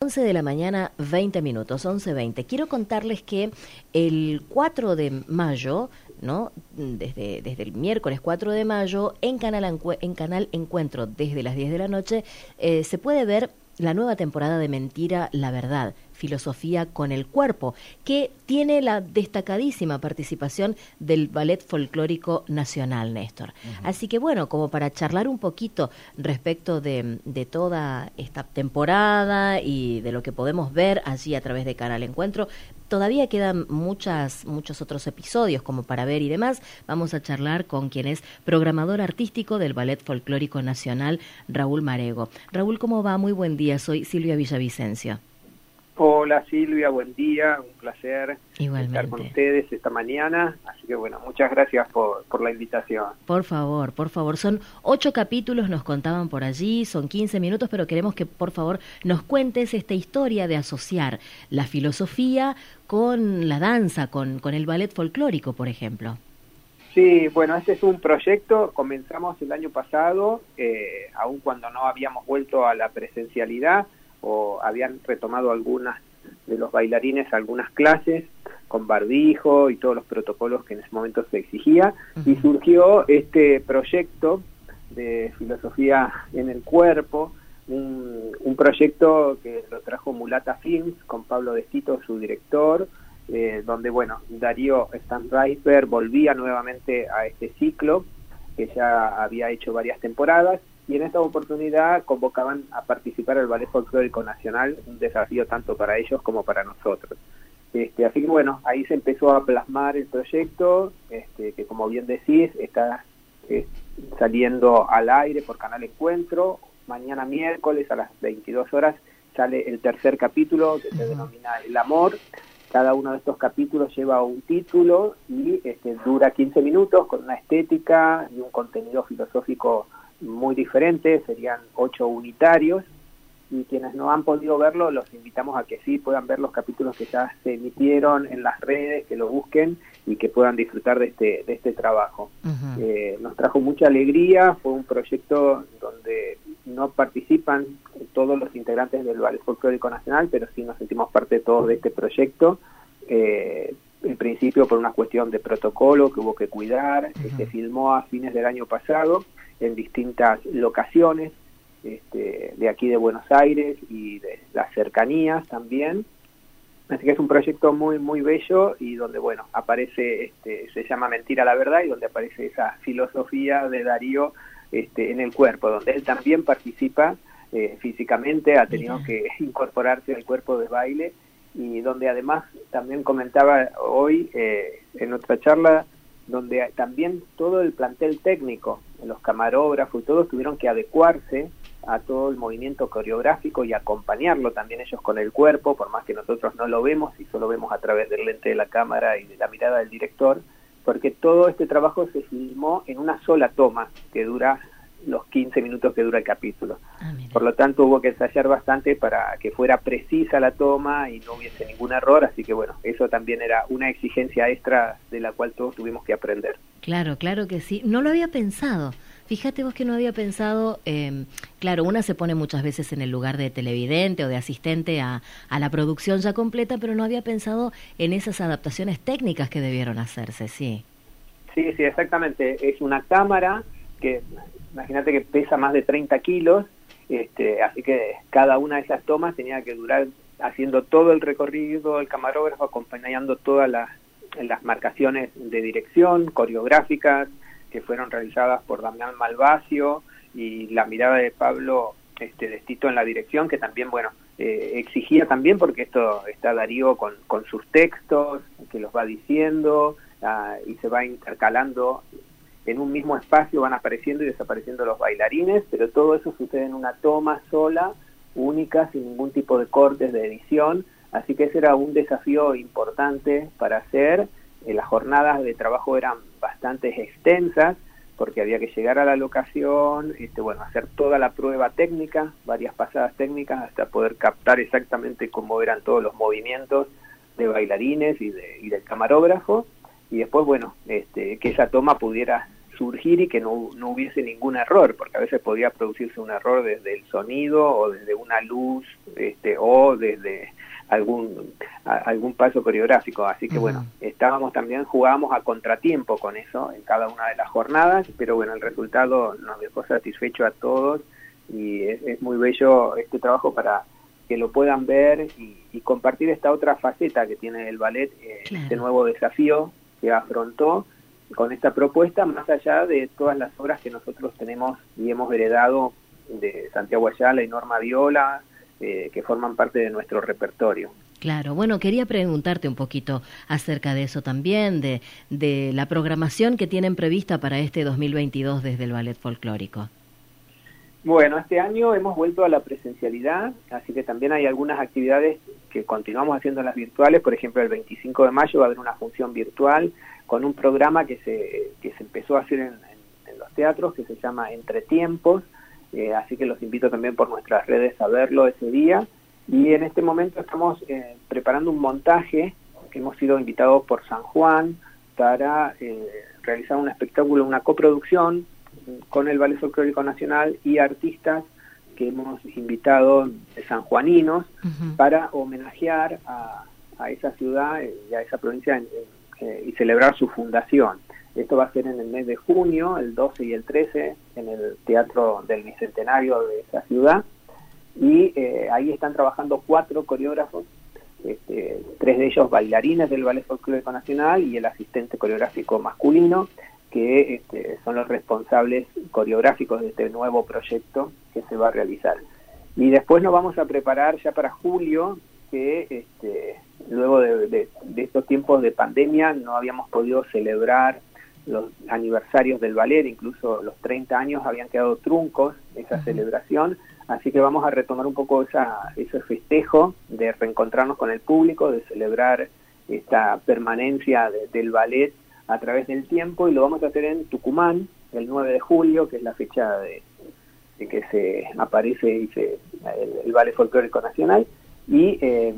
11 de la mañana, 20 minutos, 11:20. Quiero contarles que el 4 de mayo, ¿no? Desde el miércoles 4 de mayo, en Canal Encuentro, desde las 10 de la noche, se puede ver la nueva temporada de Mentira, la Verdad, Filosofía con el Cuerpo, que tiene la destacadísima participación del Ballet Folclórico Nacional, Néstor. Así que bueno, como para charlar un poquito respecto de toda esta temporada y de lo que podemos ver allí a través de Canal Encuentro, todavía quedan muchos otros episodios como para ver y demás. Vamos a charlar con quien es programador artístico del Ballet Folclórico Nacional, Raúl Marego. Raúl, ¿cómo va? Muy buen día, soy Silvia Villavicencio. Hola Silvia, buen día, un placer Igualmente estar con ustedes esta mañana, así que bueno, muchas gracias por la invitación. Por favor, son 8 capítulos, nos contaban por allí, son 15 minutos, pero queremos que por favor nos cuentes esta historia de asociar la filosofía con la danza, con el ballet folclórico, por ejemplo. Sí, bueno, este es un proyecto, comenzamos el año pasado, aun cuando no habíamos vuelto a la presencialidad, o habían retomado algunas de los bailarines algunas clases con barbijo y todos los protocolos que en ese momento se exigía, y surgió este proyecto de filosofía en el cuerpo, un proyecto que lo trajo Mulata Films con Pablo Destito, su director, donde bueno, Darío Stanraiver volvía nuevamente a este ciclo que ya había hecho varias temporadas, y en esta oportunidad convocaban a participar al Ballet Folclórico Nacional, un desafío tanto para ellos como para nosotros. Así que bueno, ahí se empezó a plasmar el proyecto, que como bien decís, está saliendo al aire por Canal Encuentro. Mañana miércoles a las 22 horas sale el tercer capítulo, que se denomina El Amor. Cada uno de estos capítulos lleva un título y dura 15 minutos con una estética y un contenido filosófico muy diferente, serían 8 unitarios, y quienes no han podido verlo, los invitamos a que sí puedan ver los capítulos que ya se emitieron en las redes, que lo busquen y que puedan disfrutar de este trabajo. Nos trajo mucha alegría, fue un proyecto donde no participan todos los integrantes del Ballet Folclórico Nacional, pero sí nos sentimos parte todos de este proyecto, en principio por una cuestión de protocolo que hubo que cuidar. Se filmó a fines del año pasado en distintas locaciones de aquí de Buenos Aires y de las cercanías también, así que es un proyecto muy muy bello, y donde bueno, aparece, se llama Mentira la Verdad, y donde aparece esa filosofía de Darío en el cuerpo, donde él también participa físicamente, ha tenido que incorporarse al cuerpo de baile, y donde además también comentaba hoy en otra charla, donde también todo el plantel técnico, los camarógrafos y todos tuvieron que adecuarse a todo el movimiento coreográfico y acompañarlo también ellos con el cuerpo, por más que nosotros no lo vemos y solo vemos a través del lente de la cámara y de la mirada del director, porque todo este trabajo se filmó en una sola toma que dura los 15 minutos que dura el capítulo. Por lo tanto hubo que ensayar bastante para que fuera precisa la toma y no hubiese ningún error, así que bueno, eso también era una exigencia extra de la cual todos tuvimos que aprender. Claro que sí, no lo había pensado. Fíjate vos que no había pensado, claro, una se pone muchas veces en el lugar de televidente o de asistente a la producción ya completa, pero no había pensado en esas adaptaciones técnicas que debieron hacerse, sí. Sí, exactamente. Es una cámara que, imagínate que pesa más de 30 kilos, así que cada una de esas tomas tenía que durar haciendo todo el recorrido, el camarógrafo acompañando todas las marcaciones de dirección, coreográficas, que fueron realizadas por Damián Malvasio, y la mirada de Pablo Destito en la dirección, que también, bueno, exigía también, porque esto está Darío con sus textos, que los va diciendo, y se va intercalando en un mismo espacio, van apareciendo y desapareciendo los bailarines, pero todo eso sucede en una toma sola, única, sin ningún tipo de cortes de edición, así que ese era un desafío importante para hacer. Las jornadas de trabajo eran bastante extensas, porque había que llegar a la locación, hacer toda la prueba técnica, varias pasadas técnicas, hasta poder captar exactamente cómo eran todos los movimientos de bailarines y del camarógrafo, y después, que esa toma pudiera surgir y que no hubiese ningún error, porque a veces podía producirse un error desde el sonido o desde una luz, o desde algún paso coreográfico. Así que bueno, jugábamos a contratiempo con eso en cada una de las jornadas, pero bueno, el resultado nos dejó satisfecho a todos y es muy bello este trabajo para que lo puedan ver y compartir esta otra faceta que tiene el ballet, este nuevo desafío que afrontó con esta propuesta, más allá de todas las obras que nosotros tenemos y hemos heredado de Santiago Ayala y Norma Viola, que forman parte de nuestro repertorio. Claro, bueno, quería preguntarte un poquito acerca de eso también, de la programación que tienen prevista para este 2022 desde el Ballet Folclórico. Bueno, este año hemos vuelto a la presencialidad, así que también hay algunas actividades que continuamos haciendo en las virtuales. Por ejemplo, el 25 de mayo va a haber una función virtual con un programa que se empezó a hacer en los teatros, que se llama Entre Tiempos, así que los invito también por nuestras redes a verlo ese día. Y en este momento estamos preparando un montaje, que hemos sido invitados por San Juan para realizar un espectáculo, una coproducción con el Ballet Folclórico Nacional y artistas que hemos invitado sanjuaninos para homenajear a esa ciudad y a esa provincia y celebrar su fundación. Esto va a ser en el mes de junio, el 12 y el 13, en el Teatro del Bicentenario de esa ciudad. Y ahí están trabajando 4 coreógrafos, 3 de ellos bailarines del Ballet Folclórico Nacional y el asistente coreográfico masculino, que son los responsables coreográficos de este nuevo proyecto que se va a realizar. Y después nos vamos a preparar ya para julio, que luego de estos tiempos de pandemia no habíamos podido celebrar los aniversarios del ballet, incluso los 30 años habían quedado truncos esa celebración, así que vamos a retomar un poco ese festejo de reencontrarnos con el público, de celebrar esta permanencia del ballet a través del tiempo, y lo vamos a hacer en Tucumán el 9 de julio, que es la fecha de que se aparece el Ballet Folclórico Nacional, y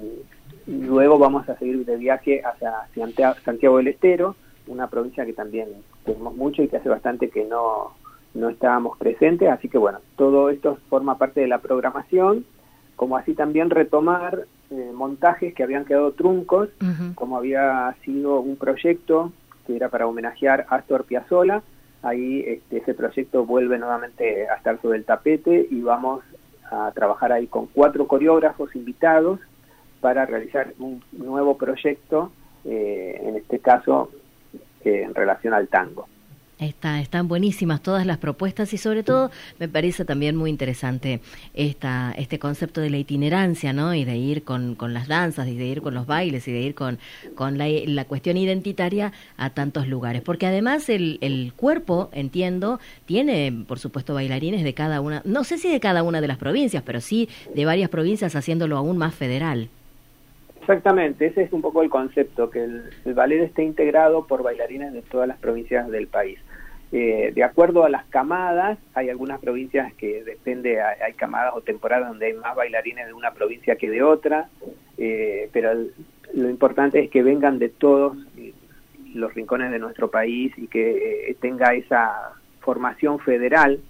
luego vamos a seguir de viaje hacia Santiago del Estero, una provincia que también tenemos mucho y que hace bastante que no estábamos presentes, así que bueno, todo esto forma parte de la programación, como así también retomar montajes que habían quedado truncos, como había sido un proyecto que era para homenajear a Astor Piazzolla. Ahí ese proyecto vuelve nuevamente a estar sobre el tapete y vamos a trabajar ahí con 4 coreógrafos invitados para realizar un nuevo proyecto, en este caso en relación al tango. Están buenísimas todas las propuestas y sobre todo me parece también muy interesante este concepto de la itinerancia, ¿no? Y de ir con las danzas y de ir con los bailes y de ir con la cuestión identitaria a tantos lugares. Porque además el cuerpo, entiendo, tiene por supuesto bailarines de cada una, no sé si de cada una de las provincias, pero sí de varias provincias, haciéndolo aún más federal. Exactamente, ese es un poco el concepto, que el ballet esté integrado por bailarines de todas las provincias del país. De acuerdo a las camadas, hay algunas provincias que depende, hay camadas o temporadas donde hay más bailarines de una provincia que de otra, pero lo importante es que vengan de todos los rincones de nuestro país y que tenga esa formación federal,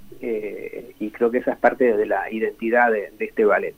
y creo que esa es parte de la identidad de este ballet.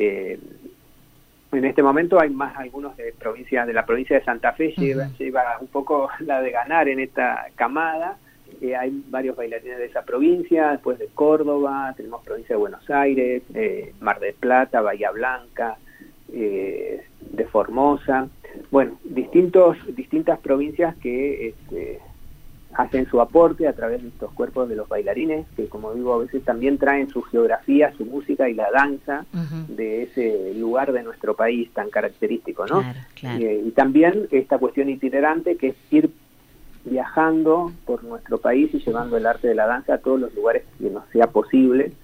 En este momento hay más algunos de la provincia de Santa Fe, lleva un poco la de ganar en esta camada. Hay varios bailarines de esa provincia, después de Córdoba, tenemos provincia de Buenos Aires, Mar del Plata, Bahía Blanca, de Formosa. Bueno, distintas provincias que hacen su aporte a través de estos cuerpos de los bailarines, que como digo, a veces también traen su geografía, su música y la danza de ese lugar de nuestro país tan característico, ¿no? Claro. Y también esta cuestión itinerante, que es ir viajando por nuestro país y llevando el arte de la danza a todos los lugares que nos sea posible.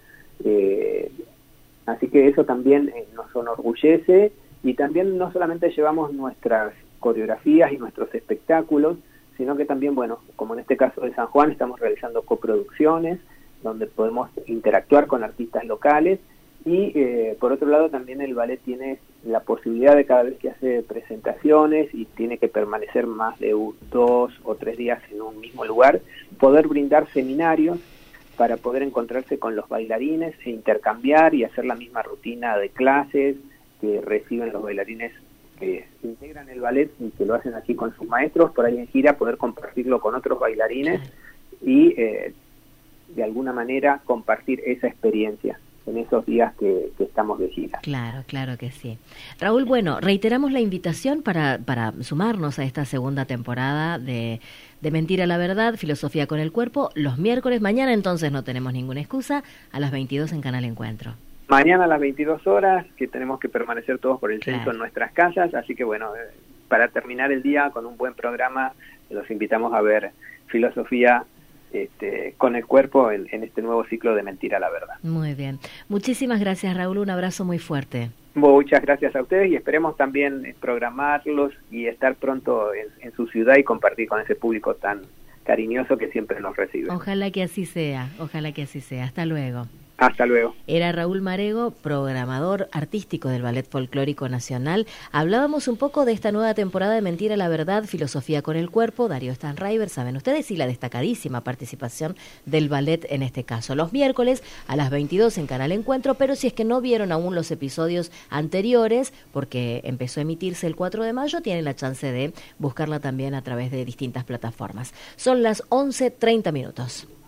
Así que eso también nos enorgullece, y también no solamente llevamos nuestras coreografías y nuestros espectáculos, sino que también, bueno, como en este caso de San Juan, estamos realizando coproducciones donde podemos interactuar con artistas locales Y por otro lado también el ballet tiene la posibilidad de cada vez que hace presentaciones y tiene que permanecer más de 2 o 3 días en un mismo lugar, poder brindar seminarios para poder encontrarse con los bailarines e intercambiar y hacer la misma rutina de clases que reciben los bailarines que integran el ballet y que lo hacen aquí con sus maestros, por ahí en gira poder compartirlo con otros bailarines y de alguna manera compartir esa experiencia en esos días que estamos de gira. Claro, claro que sí. Raúl, bueno, reiteramos la invitación para sumarnos a esta segunda temporada de Mentira la Verdad, Filosofía con el Cuerpo, los miércoles. Mañana entonces no tenemos ninguna excusa, a las 22 en Canal Encuentro. Mañana a las 22 horas, que tenemos que permanecer todos por el censo en nuestras casas, así que bueno, para terminar el día con un buen programa, los invitamos a ver Filosofía con el Cuerpo en este nuevo ciclo de Mentira la Verdad. Muy bien. Muchísimas gracias, Raúl. Un abrazo muy fuerte. Muchas gracias a ustedes y esperemos también programarlos y estar pronto en su ciudad y compartir con ese público tan cariñoso que siempre nos recibe. Ojalá que así sea, ojalá que así sea. Hasta luego. Hasta luego. Era Raúl Marego, programador artístico del Ballet Folclórico Nacional. Hablábamos un poco de esta nueva temporada de Mentira la Verdad, Filosofía con el Cuerpo, Darío Stanraiver, saben ustedes, y la destacadísima participación del ballet en este caso. Los miércoles a las 22 en Canal Encuentro, pero si es que no vieron aún los episodios anteriores, porque empezó a emitirse el 4 de mayo, tienen la chance de buscarla también a través de distintas plataformas. Son las 11:30.